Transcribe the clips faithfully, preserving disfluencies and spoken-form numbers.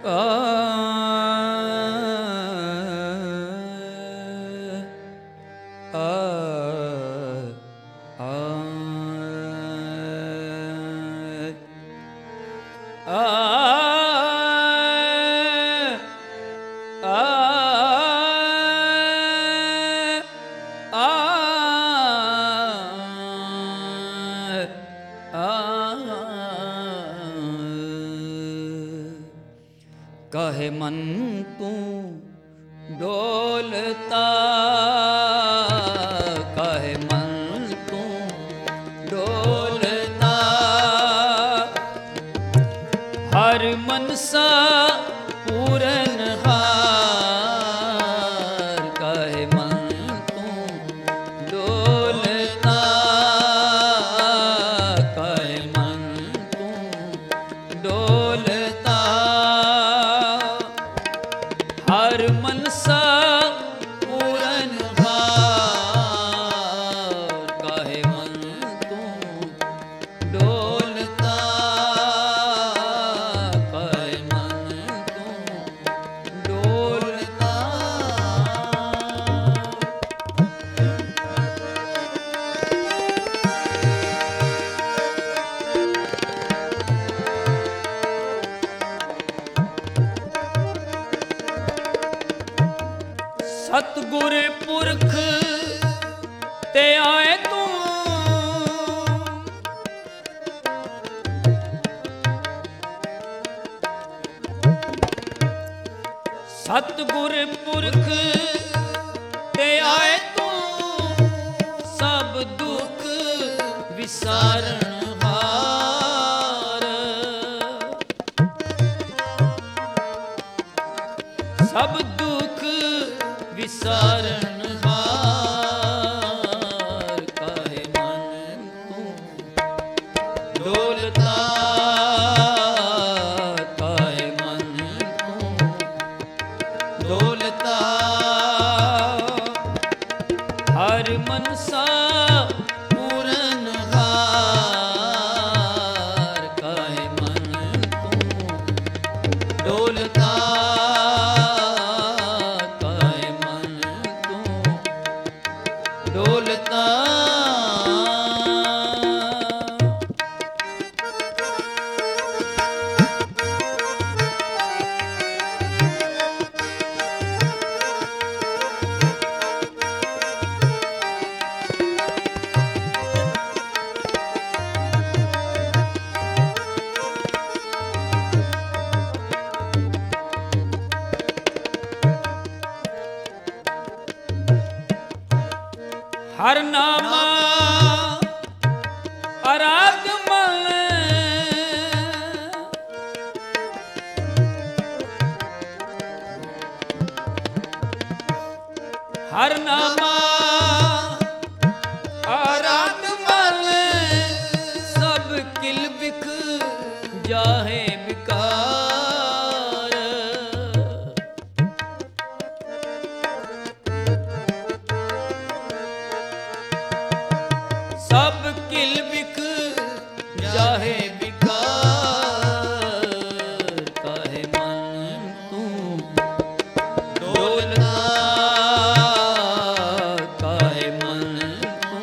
ਆ ਆ ਆ कहे मन तू डोलता, कहे मन तू डोलता, हर मनसा पूरन हार, कहे मन तू डोलता, कहे मन तू डोलता, हर मनसा पूरन हार, कहे मन तू डोलता, कहे मन तू डोलता। सतगुर पुरख ते आए तू, सतगुर पुरख ते आए तू, सब दुख विसारण हार, सब दुख विसारण हार, कहे मन तू डोलता, कहे मन तू डोलता, हर मनसा पूरन हार, कहे मन तू डोलता, डोलता। हर नामा अरागमन, हर नामा अरागमन, सब किल बिख जाहे बिकार, सब किल बिख जाहे बिकार, कहे मन तू डोलता, कहे मन तू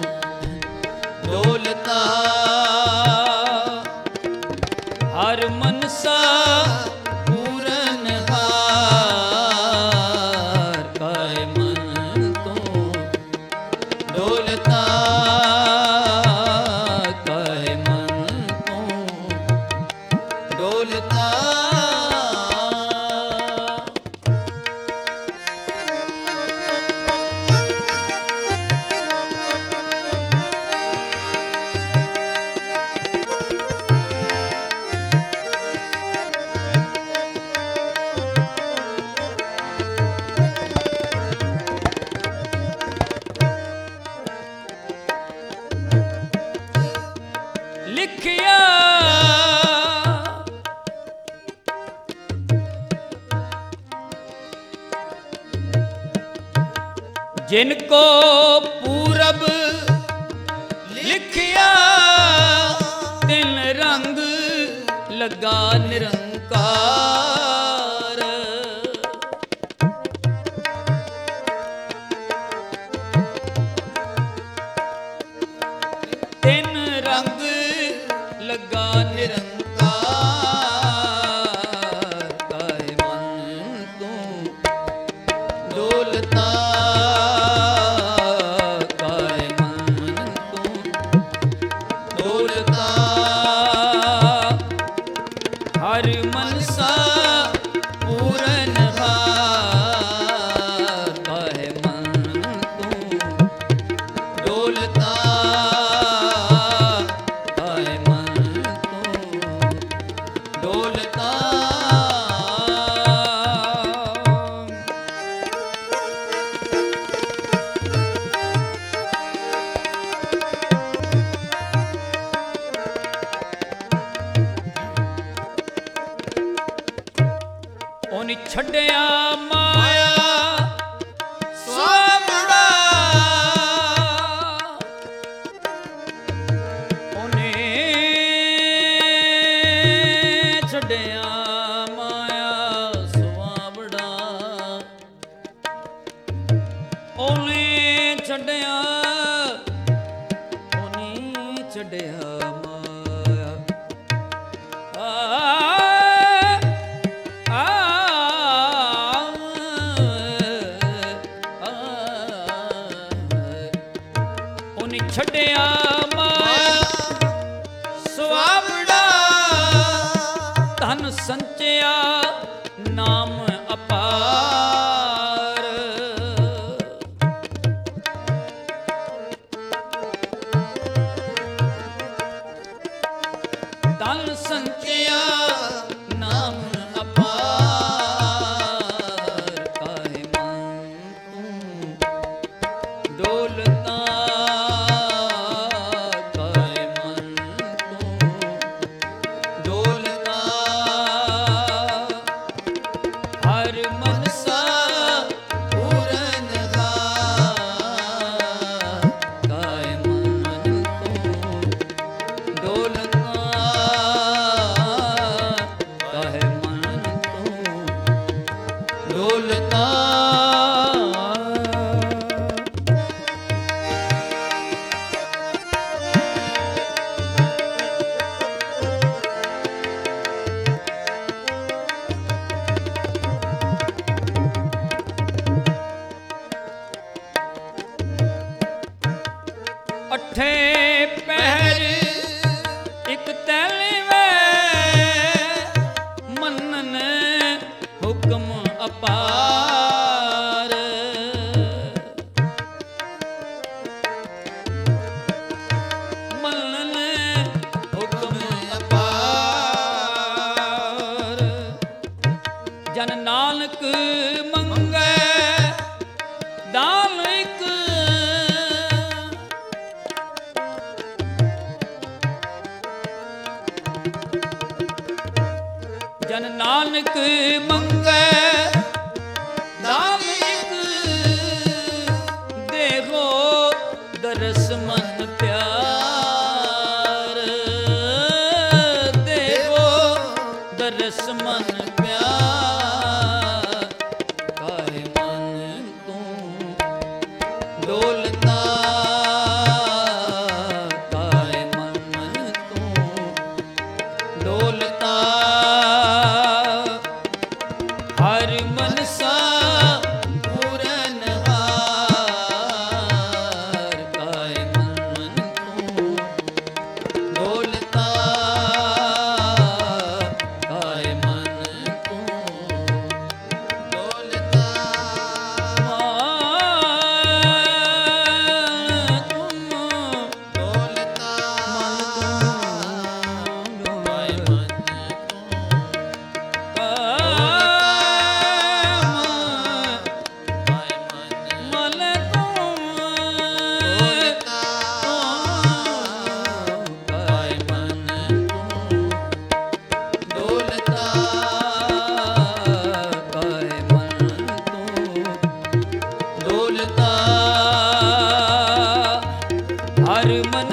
डोलता, हर मनसा पूरन हार, कहे मन तू डोलता, डोलता। लिखिया जिनको पूरब लिखिया, तिन रंग लगा निरंकार, ਛੱਡਿਆ ਉਹਨੇ ਛੱਡਿਆ ਮਾਇਆ ਆ ਆ ਉਹਨੇ ਛੱਡਿਆ ਮਾਇਆ ਸੁਆਵੜਾ ਧਨ ਸੰਚਿਆ ਨਾਮ ਅਪਾਰ ਧਨ ਸੰਚਿਆ ਨਾਮ ਅਪਾਰ ਕਾਹੇ ਮਨ ਤੂੰ ਡੋਲਤਾ ਕਾਹੇ ਮਨ ਤੂੰ ਡੋਲਤਾ ਹਰ ਮਨਸਾ ਪੂਰਨ ਕਾਹੇ ਮਨ ਤੂੰ ਡੋਲਤਾ ਕਾਹੇ ਮਨ ਤੂੰ ਡੋਲਤਾ ਅਠੇ ਪਹਿਰ ਇਕ ਤੈਲੀ ਵੇ ਮੰਨਨ ਹੁਕਮ ਅਪਾਰ ਮੰਨਨ ਹੁਕਮ ਅਪਾਰ ਜਨ ਨਾਨਕ ਮੰਗੈ ਦਾਨ ਇਕ ਜਨ ਨਾਨਕ ਮੰਗੈ ਦਾਨ ਇਕ ਦੇਹੋ ਦਰਸ ਮਨ ਪਿਆਰ ਦੇਹੋ ਦਰਸ ਮਨ ਪਿਆਰ ਕਾਹੇ ਮਨ ਤੂੰ ਡੋਲਤਾ ਕਾਹੇ ਮਨ ਤੂੰ ਡੋਲਤਾ ਹਰ ਮਨਸਾ ਪੂਰਨ ਹਾਰ ਕਾਹੇ ਮਨ ਤੂੰ ਡੋਲਤਾ ਕਾਹੇ ਮਨ ਤੂੰ ਡੋਲਤਾ ਤੂੰ ਡੋਲਤਾ ਮਨ ਤੂੰ ਕਾਹੇ ਮਨ ਹਰ ਮਨ